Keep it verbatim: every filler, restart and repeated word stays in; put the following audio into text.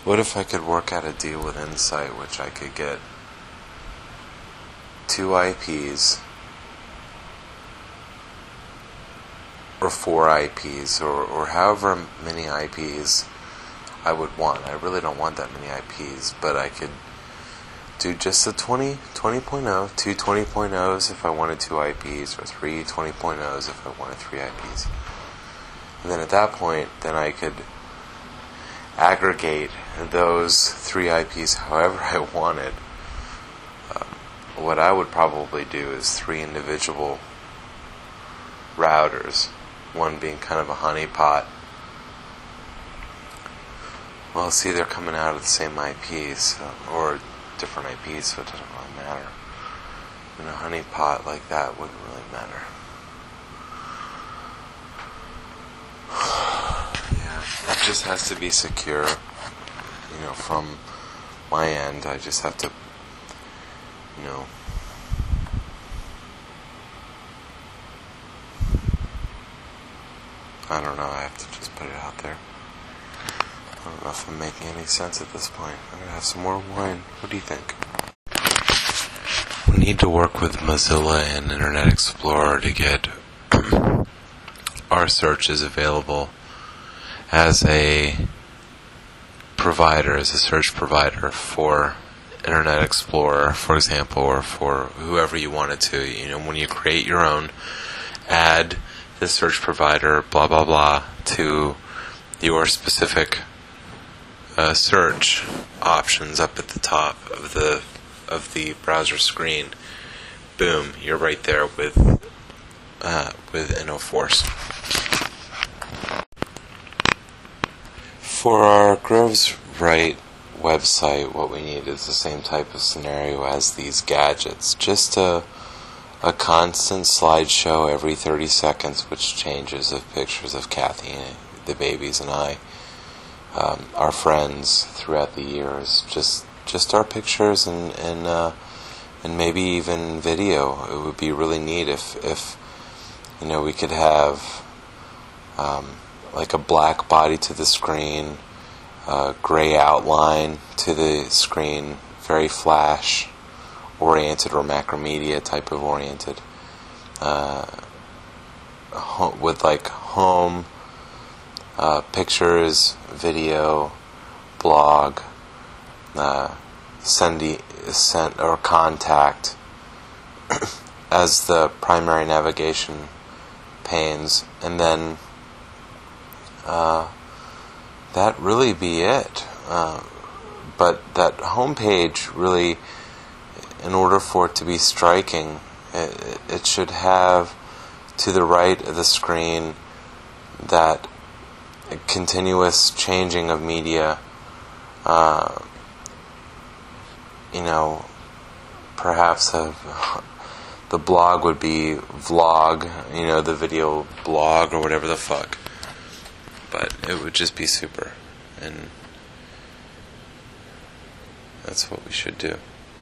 What if I could work out a deal with Insight, which I could get two I Ps or four I Ps or, or however many I Ps I would want. I really don't want that many I Ps, but I could do just a twenty, twenty point oh, two twenty point ohs if I wanted two I Ps, or three twenty point ohs if I wanted three I Ps. And then at that point, then I could aggregate those three I Ps however I wanted. Um, what I would probably do is three individual routers, one being kind of a honeypot. Well, see, they're coming out of the same I Ps, so, or different I Ps, so it doesn't really matter. And a honeypot like that wouldn't really matter. Yeah, it just has to be secure. You know, from my end, I just have to, you know, I don't know, I have to just put it out there. I don't know if I'm making any sense at this point. I'm going to have some more wine. What do you think? We need to work with Mozilla and Internet Explorer to get our searches available as a provider, as a search provider for Internet Explorer, for example, or for whoever you want it to. You know, when you create your own, add the search provider, blah, blah, blah, to your specific Uh, search options up at the top of the of the browser screen. Boom, you're right there with uh, with InnoForce. For our Groves Right website, what we need is the same type of scenario as these gadgets. Just a a constant slideshow every thirty seconds, which changes of pictures of Kathy, the babies, and I. Um, our friends throughout the years, just just our pictures and and uh, and maybe even video. It would be really neat if if you know we could have um, like a black body to the screen, uh, gray outline to the screen, very flash oriented or Macromedia type of oriented, uh, ho- with like home. Uh, pictures, video, blog, uh, send, send or contact as the primary navigation panes, and then uh, that really be it. Uh, but that homepage really, in order for it to be striking, it, it should have to the right of the screen that continuous changing of media, uh, you know, perhaps a, the blog would be vlog, you know, the video blog or whatever the fuck. But it would just be super, and that's what we should do.